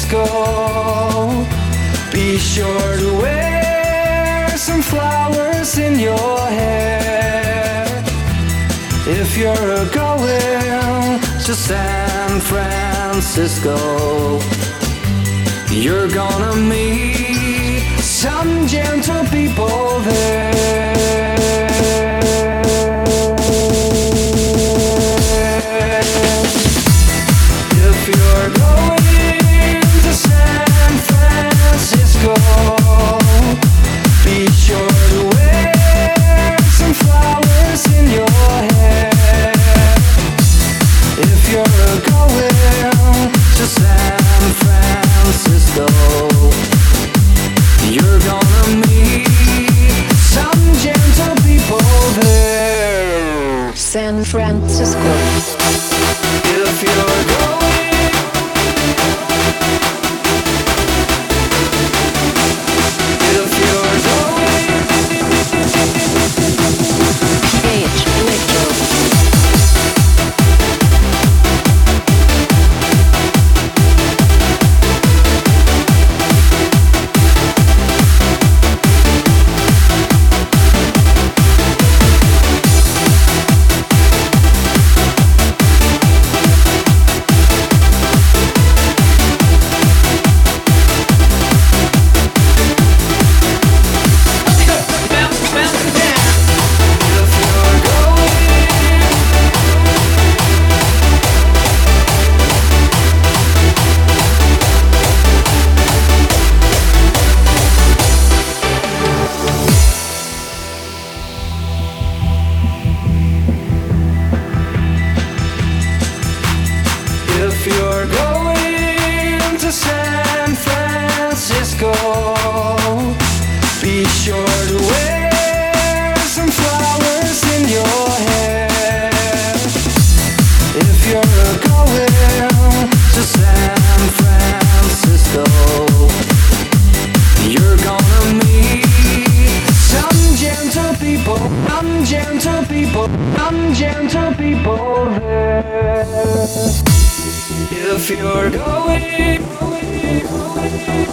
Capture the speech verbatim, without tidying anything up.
Francisco, be sure to wear some flowers in your hair. If you're going to San Francisco, you're gonna meet some gentle people there. If you're going to San Francisco, be sure to wear some flowers in your hair. If you're going to San Francisco, you're gonna meet some gentle people there. San Francisco. If you're going, if you're going, H Electro. If you're going to San Francisco, be sure to wear some flowers in your hair. If you're going to San Francisco, you're gonna meet some gentle people, some gentle people, some gentle people there. If you're going, going, going